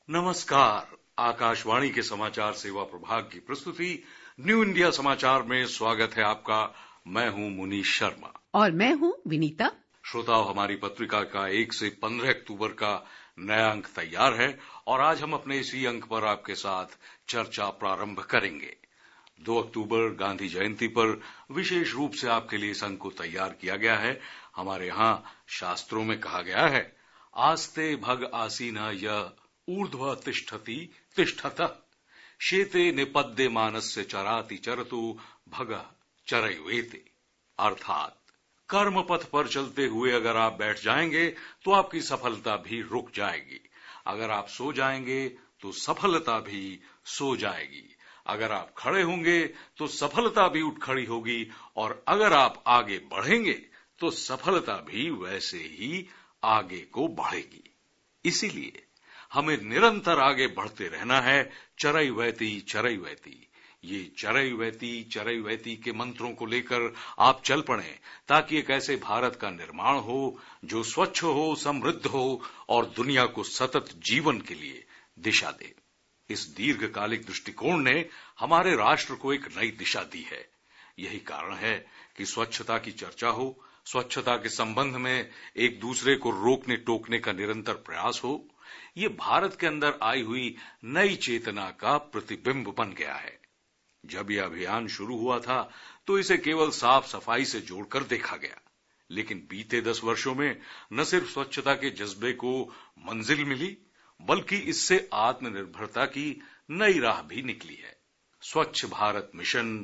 नमस्कार। आकाशवाणी के समाचार सेवा प्रभाग की प्रस्तुति न्यू इंडिया समाचार में स्वागत है आपका। मैं हूं मुनीश शर्मा और मैं हूं विनीता। श्रोताओं, हमारी पत्रिका का 1 से 15 अक्टूबर का नया अंक तैयार है और आज हम अपने इसी अंक पर आपके साथ चर्चा प्रारंभ करेंगे। 2 अक्टूबर गांधी जयंती पर विशेष रूप से आपके लिए इस अंक को तैयार किया गया है। हमारे यहाँ शास्त्रों में कहा गया है, आस्ते भग आसीना यह ऊर्ध्व तिष्ठति तिष्ठतः शेते निपद्य मानस्य चराति चरतु भग चरयुवेते। अर्थात कर्म पथ पर चलते हुए अगर आप बैठ जाएंगे तो आपकी सफलता भी रुक जाएगी, अगर आप सो जाएंगे तो सफलता भी सो जाएगी, अगर आप खड़े होंगे तो सफलता भी उठ खड़ी होगी और अगर आप आगे बढ़ेंगे तो सफलता भी वैसे ही आगे को बढ़ेगी। इसीलिए हमें निरंतर आगे बढ़ते रहना है। चरैवेति चरैवेति, ये चरैवेति चरैवेति के मंत्रों को लेकर आप चल पड़ें ताकि एक ऐसे भारत का निर्माण हो जो स्वच्छ हो, समृद्ध हो और दुनिया को सतत जीवन के लिए दिशा दे। इस दीर्घकालिक दृष्टिकोण ने हमारे राष्ट्र को एक नई दिशा दी है। यही कारण है कि स्वच्छता की चर्चा हो, स्वच्छता के संबंध में एक दूसरे को रोकने टोकने का निरंतर प्रयास हो। ये भारत के अंदर आई हुई नई चेतना का प्रतिबिंब बन गया है। जब यह अभियान शुरू हुआ था तो इसे केवल साफ सफाई से जोड़कर देखा गया, लेकिन बीते 10 वर्षों में न सिर्फ स्वच्छता के जज्बे को मंजिल मिली, बल्कि इससे आत्मनिर्भरता की नई राह भी निकली है। स्वच्छ भारत मिशन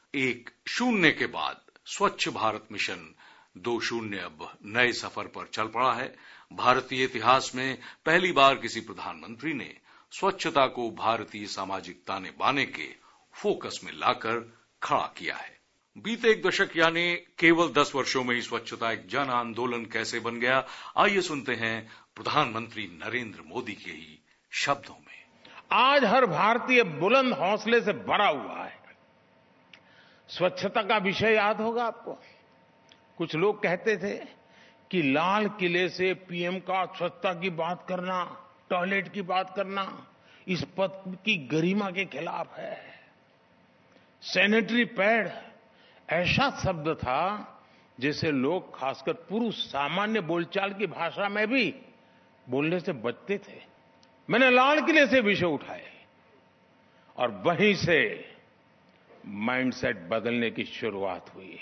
1.0 के बाद स्वच्छ भारत मिशन 2.0 अब नए सफर पर चल पड़ा है। भारतीय इतिहास में पहली बार किसी प्रधानमंत्री ने स्वच्छता को भारतीय सामाजिक ताने बाने के फोकस में लाकर खड़ा किया है। बीते 1 दशक यानी केवल 10 वर्षों में ही स्वच्छता एक जन आंदोलन कैसे बन गया, आइए सुनते हैं प्रधानमंत्री नरेंद्र मोदी के ही शब्दों में। आज हर भारतीय बुलंद हौसले से भरा हुआ है। स्वच्छता का विषय याद होगा आपको। कुछ लोग कहते थे कि लाल किले से पीएम का स्वच्छता की बात करना, टॉयलेट की बात करना इस पद की गरिमा के खिलाफ है। सैनिटरी पैड ऐसा शब्द था जिसे लोग खासकर पुरुष सामान्य बोलचाल की भाषा में भी बोलने से बचते थे। मैंने लाल किले से विषय उठाए और वहीं से माइंडसेट बदलने की शुरुआत हुई।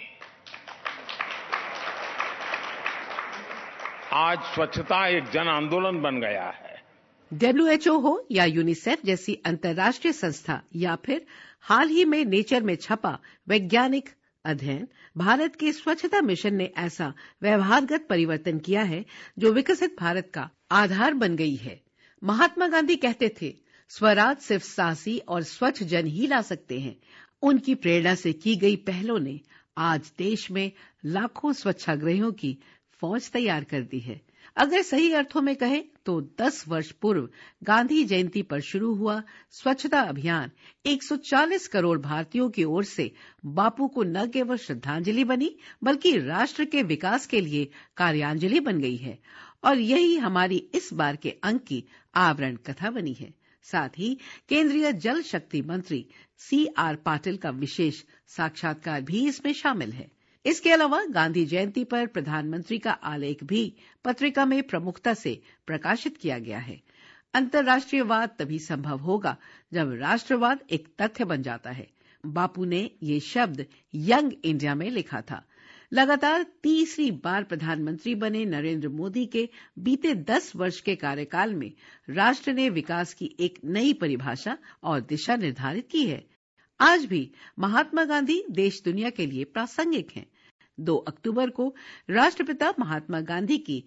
आज स्वच्छता एक जन आंदोलन बन गया है। WHO हो या यूनिसेफ जैसी अंतर्राष्ट्रीय संस्था या फिर हाल ही में नेचर में छपा वैज्ञानिक अध्ययन, भारत के स्वच्छता मिशन ने ऐसा व्यवहारगत परिवर्तन किया है जो विकसित भारत का आधार बन गई है। महात्मा गांधी कहते थे, स्वराज सिर्फ साहसी और स्वच्छ जन ही ला सकते हैं। उनकी प्रेरणा से की गई पहलों ने आज देश में लाखों स्वच्छाग्रहियों की फौज तैयार कर दी है। अगर सही अर्थों में कहें तो 10 वर्ष पूर्व गांधी जयंती पर शुरू हुआ स्वच्छता अभियान 140 करोड़ भारतीयों की ओर से बापू को न केवल श्रद्धांजलि बनी बल्कि राष्ट्र के विकास के लिए कार्यांजलि बन गई है। और यही हमारी इस बार के अंक की आवरण कथा बनी है। साथ ही केंद्रीय जल शक्ति मंत्री CR पाटिल का विशेष साक्षात्कार भी इसमें शामिल है। इसके अलावा गांधी जयंती पर प्रधानमंत्री का आलेख भी पत्रिका में प्रमुखता से प्रकाशित किया गया है। अंतर्राष्ट्रीयवाद तभी संभव होगा जब राष्ट्रवाद एक तथ्य बन जाता है। बापू ने ये शब्द यंग इंडिया में लिखा था। लगातार तीसरी बार प्रधानमंत्री बने नरेंद्र मोदी के बीते 10 वर्ष के कार्यकाल में राष्ट्र ने विकास की एक नई परिभाषा और दिशा निर्धारित की है। आज भी महात्मा गांधी देश दुनिया के लिए प्रासंगिक हैं। 2 अक्टूबर को राष्ट्रपिता महात्मा गांधी की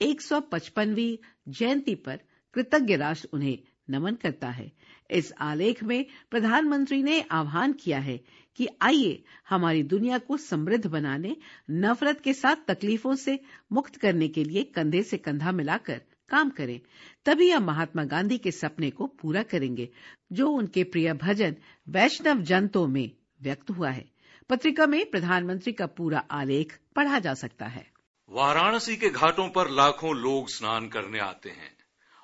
155वीं जयंती पर कृतज्ञ राष्ट्र उन्हें नमन करता है। इस आलेख में प्रधानमंत्री ने आह्वान किया है कि आइए हमारी दुनिया को समृद्ध बनाने, नफरत के साथ तकलीफों से मुक्त करने के लिए कंधे से कंधा मिलाकर काम करें। तभी हम महात्मा गांधी के सपने को पूरा करेंगे जो उनके प्रिय भजन वैष्णव जन में व्यक्त हुआ है। पत्रिका में प्रधानमंत्री का पूरा आलेख पढ़ा जा सकता है। वाराणसी के घाटों पर लाखों लोग स्नान करने आते हैं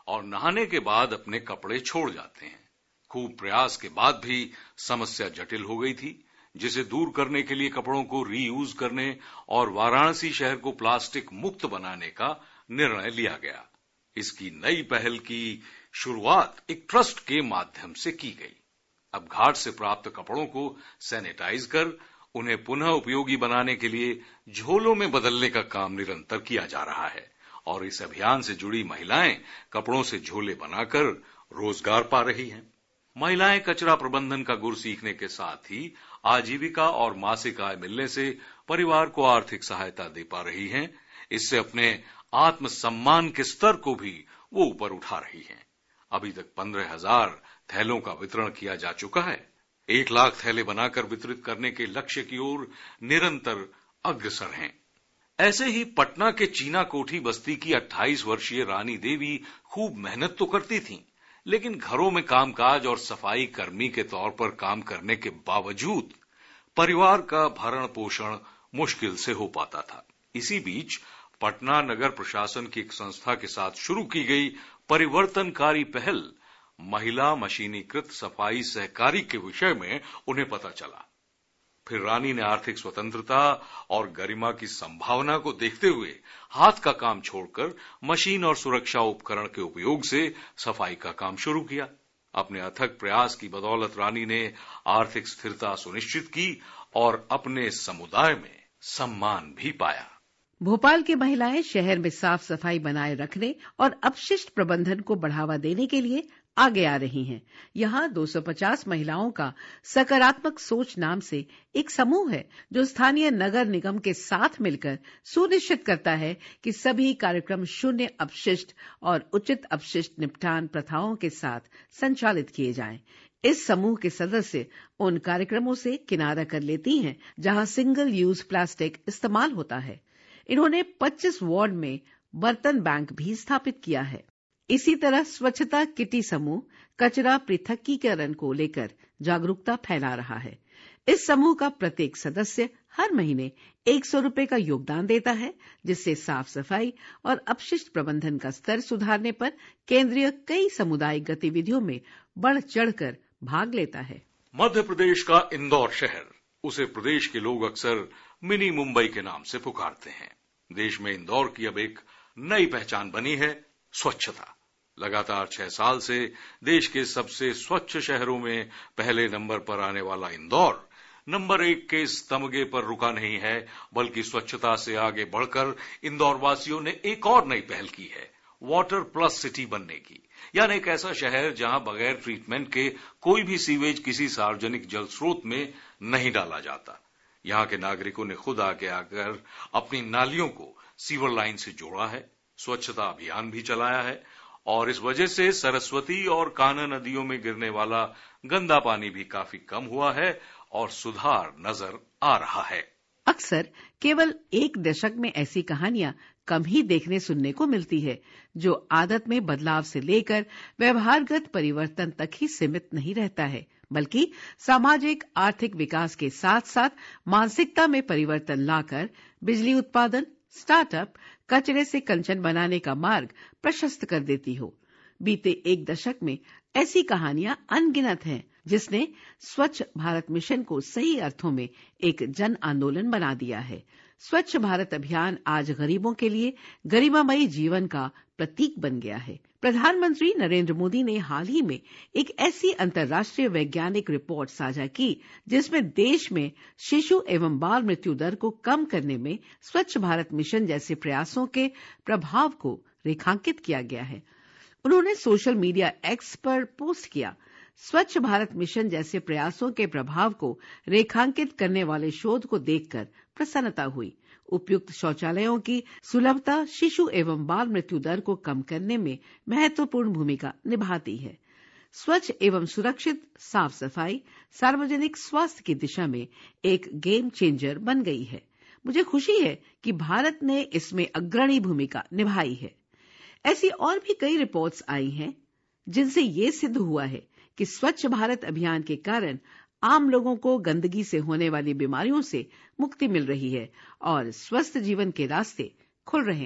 और नहाने के बाद अपने कपड़े छोड़ जाते हैं। खूब प्रयास के बाद भी समस्या जटिल हो गई थी, जिसे दूर करने के लिए कपड़ों को रीयूज करने और वाराणसी शहर को प्लास्टिक मुक्त बनाने का निर्णय लिया गया। इसकी नई पहल की शुरुआत एक ट्रस्ट के माध्यम से की गई। अब घाट से प्राप्त कपड़ों को सैनिटाइज कर उन्हें पुनः उपयोगी बनाने के लिए झोलों में बदलने का काम निरंतर किया जा रहा है और इस अभियान से जुड़ी महिलाएं कपड़ों से झोले बनाकर रोजगार पा रही हैं। महिलाएं कचरा प्रबंधन का गुर सीखने के साथ ही आजीविका और मासिक आय मिलने से परिवार को आर्थिक सहायता दे पा रही हैं। इससे अपने आत्मसम्मान के स्तर को भी वो ऊपर उठा रही हैं। अभी तक 15,000 थैलों का वितरण किया जा चुका है। 1 लाख थैले बनाकर वितरित करने के लक्ष्य की ओर निरंतर अग्रसर हैं। ऐसे ही पटना के चीना कोठी बस्ती की 28 वर्षीय रानी देवी खूब मेहनत तो करती थीं, लेकिन घरों में कामकाज और सफाई कर्मी के तौर पर काम करने के बावजूद परिवार का भरण पोषण मुश्किल से हो पाता था। इसी बीच पटना नगर प्रशासन की एक संस्था के साथ शुरू की गई परिवर्तनकारी पहल महिला मशीनीकृत सफाई सहकारी के विषय में उन्हें पता चला। फिर रानी ने आर्थिक स्वतंत्रता और गरिमा की संभावना को देखते हुए हाथ का काम छोड़कर मशीन और सुरक्षा उपकरण के उपयोग से सफाई का काम शुरू किया। अपने अथक प्रयास की बदौलत रानी ने आर्थिक स्थिरता सुनिश्चित की और अपने समुदाय में सम्मान भी पाया। भोपाल की महिलाएं शहर में साफ सफाई बनाए रखने और अपशिष्ट प्रबंधन को बढ़ावा देने के लिए आगे आ रही हैं। यहाँ 250 महिलाओं का सकारात्मक सोच नाम से एक समूह है जो स्थानीय नगर निगम के साथ मिलकर सुनिश्चित करता है कि सभी कार्यक्रम शून्य अपशिष्ट और उचित अपशिष्ट निपटान प्रथाओं के साथ संचालित किए जाएं। इस समूह के सदस्य उन कार्यक्रमों से किनारा कर लेती हैं जहां सिंगल यूज प्लास्टिक इस्तेमाल होता है। इन्होंने 25 वार्ड में बर्तन बैंक भी स्थापित किया है। इसी तरह स्वच्छता किटी समूह कचरा पृथक्कीकरण को लेकर जागरूकता फैला रहा है। इस समूह का प्रत्येक सदस्य हर महीने 100 रुपए का योगदान देता है, जिससे साफ सफाई और अपशिष्ट प्रबंधन का स्तर सुधारने पर केंद्रीय कई सामुदायिक गतिविधियों में बढ़ चढ़कर भाग लेता है। मध्य प्रदेश का इंदौर शहर, उसे प्रदेश के लोग अक्सर मिनी मुंबई के नाम से पुकारते हैं। देश में इंदौर की अब एक नई पहचान बनी है, स्वच्छता। लगातार 6 साल से देश के सबसे स्वच्छ शहरों में पहले नंबर पर आने वाला इंदौर नंबर 1 के इस तमगे पर रुका नहीं है, बल्कि स्वच्छता से आगे बढ़कर इंदौर वासियों ने एक और नई पहल की है, वाटर प्लस सिटी बनने की। यानी एक ऐसा शहर जहां बगैर ट्रीटमेंट के कोई भी सीवेज किसी सार्वजनिक जल स्रोत में नहीं डाला जाता। यहां के नागरिकों ने खुद आगे आकर अपनी नालियों को सीवर लाइन से जोड़ा है, स्वच्छता अभियान भी चलाया है और इस वजह से सरस्वती और कान्हा नदियों में गिरने वाला गंदा पानी भी काफी कम हुआ है और सुधार नजर आ रहा है। अक्सर केवल एक दशक में ऐसी कहानियां कम ही देखने सुनने को मिलती है, जो आदत में बदलाव से लेकर व्यवहारगत परिवर्तन तक ही सीमित नहीं रहता है, बल्कि सामाजिक आर्थिक विकास के साथ साथ मानसिकता में परिवर्तन लाकर बिजली उत्पादन, स्टार्टअप, कचरे से कंचन बनाने का मार्ग प्रशस्त कर देती हो। बीते एक दशक में ऐसी कहानियां अनगिनत हैं, जिसने स्वच्छ भारत मिशन को सही अर्थों में एक जन आंदोलन बना दिया है। स्वच्छ भारत अभियान आज गरीबों के लिए गरिमामयी जीवन का प्रतीक बन गया है। प्रधानमंत्री नरेंद्र मोदी ने हाल ही में एक ऐसी अंतर्राष्ट्रीय वैज्ञानिक रिपोर्ट साझा की, जिसमें देश में शिशु एवं बाल मृत्यु दर को कम करने में स्वच्छ भारत मिशन जैसे प्रयासों के प्रभाव को रेखांकित किया गया है। उन्होंने सोशल मीडिया एक्स पर पोस्ट किया, स्वच्छ भारत मिशन जैसे प्रयासों के प्रभाव को रेखांकित करने वाले शोध को देखकर प्रसन्नता हुई। उपयुक्त शौचालयों की सुलभता शिशु एवं बाल मृत्यु दर को कम करने में महत्वपूर्ण भूमिका निभाती है। स्वच्छ एवं सुरक्षित साफ सफाई सार्वजनिक स्वास्थ्य की दिशा में एक गेम चेंजर बन गई है। मुझे खुशी है कि भारत ने इसमें अग्रणी भूमिका निभाई है। ऐसी और भी कई रिपोर्ट्स आई हैं, जिनसे ये सिद्ध हुआ है कि स्वच्छ भारत अभियान के कारण आम लोगों को गंदगी से होने वाली बीमारियों से मुक्ति मिल रही है और स्वस्थ जीवन के रास्ते खुल रहे हैं।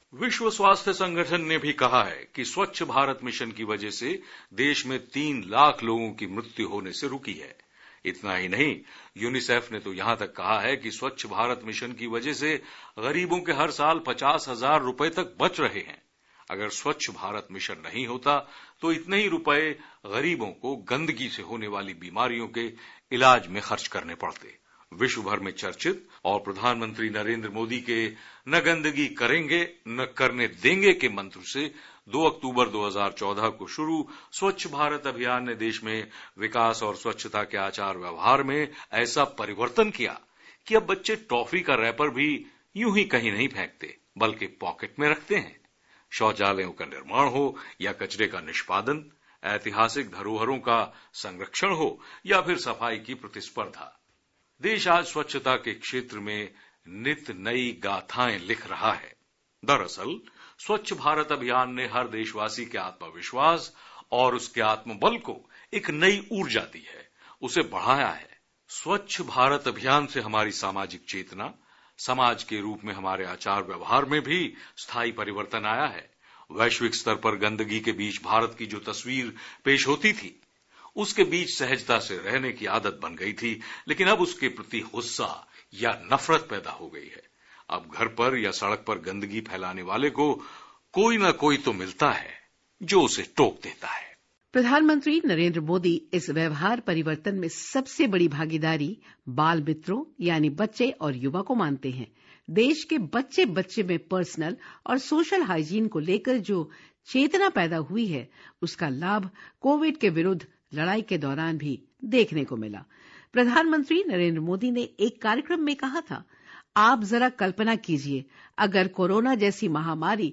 विश्व स्वास्थ्य संगठन ने भी कहा है कि स्वच्छ भारत मिशन की वजह से देश में 3 लाख लोगों की मृत्यु होने से रुकी है। इतना ही नहीं, यूनिसेफ ने तो यहां तक कहा है कि स्वच्छ भारत मिशन की वजह से गरीबों के हर साल 50,000 रुपए तक बच रहे हैं। अगर स्वच्छ भारत मिशन नहीं होता तो इतने ही रुपए गरीबों को गंदगी से होने वाली बीमारियों के इलाज में खर्च करने पड़ते। विश्व भर में चर्चित और प्रधानमंत्री नरेंद्र मोदी के न गंदगी करेंगे न करने देंगे के मंत्र से 2 अक्टूबर 2014 को शुरू स्वच्छ भारत अभियान ने देश में विकास और स्वच्छता के आचार व्यवहार में ऐसा परिवर्तन किया कि अब बच्चे टॉफी का रैपर भी यूं ही कहीं नहीं फेंकते, बल्कि पॉकेट में रखते हैं। शौचालयों का निर्माण हो या कचरे का निष्पादन, ऐतिहासिक धरोहरों का संरक्षण हो या फिर सफाई की प्रतिस्पर्धा, देश आज स्वच्छता के क्षेत्र में नित नई गाथाएं लिख रहा है। दरअसल स्वच्छ भारत अभियान ने हर देशवासी के आत्मविश्वास और उसके आत्मबल को एक नई ऊर्जा दी है, उसे बढ़ाया है। स्वच्छ भारत अभियान से हमारी सामाजिक चेतना, समाज के रूप में हमारे आचार व्यवहार में भी स्थायी परिवर्तन आया है। वैश्विक स्तर पर गंदगी के बीच भारत की जो तस्वीर पेश होती थी, उसके बीच सहजता से रहने की आदत बन गई थी, लेकिन अब उसके प्रति गुस्सा या नफरत पैदा हो गई है। अब घर पर या सड़क पर गंदगी फैलाने वाले को कोई ना कोई तो मिलता है जो उसे टोक देता है। प्रधानमंत्री नरेंद्र मोदी इस व्यवहार परिवर्तन में सबसे बड़ी भागीदारी बाल मित्रों यानी बच्चे और युवा को मानते हैं। देश के बच्चे बच्चे में पर्सनल और सोशल हाइजीन को लेकर जो चेतना पैदा हुई है, उसका लाभ कोविड के विरुद्ध लड़ाई के दौरान भी देखने को मिला। प्रधानमंत्री नरेंद्र मोदी ने एक कार्यक्रम में कहा था, आप जरा कल्पना कीजिए, अगर कोरोना जैसी महामारी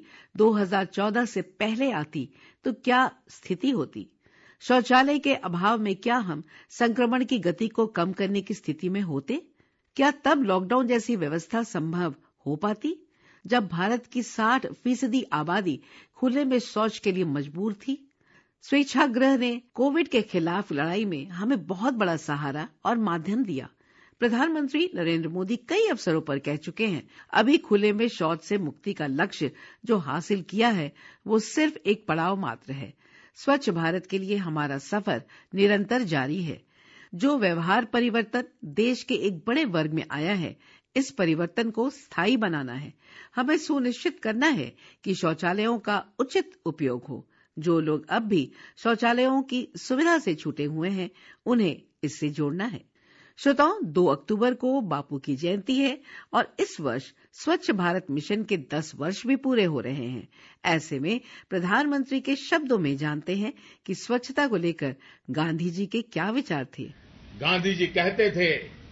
2014 से पहले आती तो क्या स्थिति होती। शौचालय के अभाव में क्या हम संक्रमण की गति को कम करने की स्थिति में होते? क्या तब लॉकडाउन जैसी व्यवस्था संभव हो पाती, जब भारत की 60% आबादी खुले में शौच के लिए मजबूर थी? स्वेच्छाग्रह ने कोविड के खिलाफ लड़ाई में हमें बहुत बड़ा सहारा और माध्यम दिया। प्रधानमंत्री नरेंद्र मोदी कई अवसरों पर कह चुके हैं, अभी खुले में शौच से मुक्ति का लक्ष्य जो हासिल किया है वो सिर्फ एक पड़ाव मात्र है। स्वच्छ भारत के लिए हमारा सफर निरंतर जारी है। जो व्यवहार परिवर्तन देश के एक बड़े वर्ग में आया है, इस परिवर्तन को स्थायी बनाना है। हमें सुनिश्चित करना है कि शौचालयों का उचित उपयोग हो। जो लोग अब भी शौचालयों की सुविधा से छूटे हुए हैं, उन्हें इससे जोड़ना है। श्रोताओं, 2 अक्टूबर को बापू की जयंती है और इस वर्ष स्वच्छ भारत मिशन के 10 वर्ष भी पूरे हो रहे हैं। ऐसे में प्रधानमंत्री के शब्दों में जानते हैं कि स्वच्छता को लेकर गांधी जी के क्या विचार थे। गांधी जी कहते थे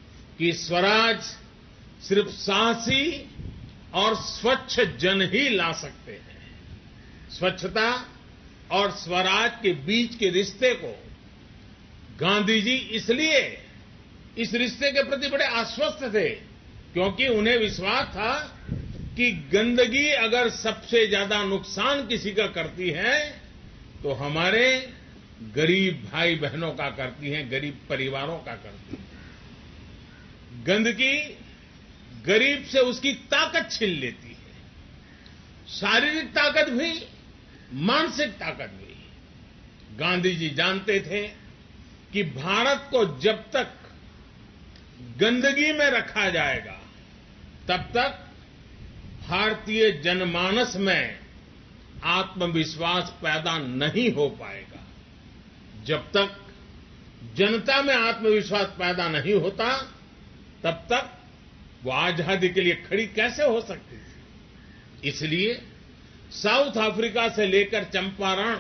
कि स्वराज सिर्फ साहसी और स्वच्छ जन ही ला सकते हैं। स्वच्छता और स्वराज के बीच के रिश्ते को गांधी जी इसलिए इस रिश्ते के प्रति बड़े आश्वस्त थे क्योंकि उन्हें विश्वास था कि गंदगी अगर सबसे ज्यादा नुकसान किसी का करती है तो हमारे गरीब भाई बहनों का करती है, गरीब परिवारों का करती है। गंदगी गरीब से उसकी ताकत छीन लेती है, शारीरिक ताकत भी, मानसिक ताकत भी। गांधी जी जानते थे कि भारत को जब तक गंदगी में रखा जाएगा तब तक भारतीय जनमानस में आत्मविश्वास पैदा नहीं हो पाएगा। जब तक जनता में आत्मविश्वास पैदा नहीं होता तब तक वो आजादी के लिए खड़ी कैसे हो सकती थी। इसलिए साउथ अफ्रीका से लेकर चंपारण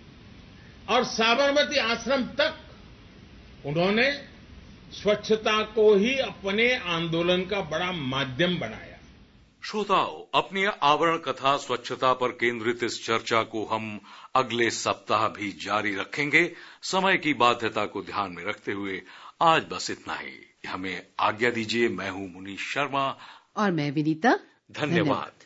और साबरमती आश्रम तक उन्होंने स्वच्छता को ही अपने आंदोलन का बड़ा माध्यम बनाया। श्रोताओं, अपनी आवरण कथा स्वच्छता पर केंद्रित इस चर्चा को हम अगले सप्ताह भी जारी रखेंगे। समय की बाध्यता को ध्यान में रखते हुए आज बस इतना ही। हमें आज्ञा दीजिए। मैं हूं मुनीश शर्मा और मैं विनीता। धन्यवाद।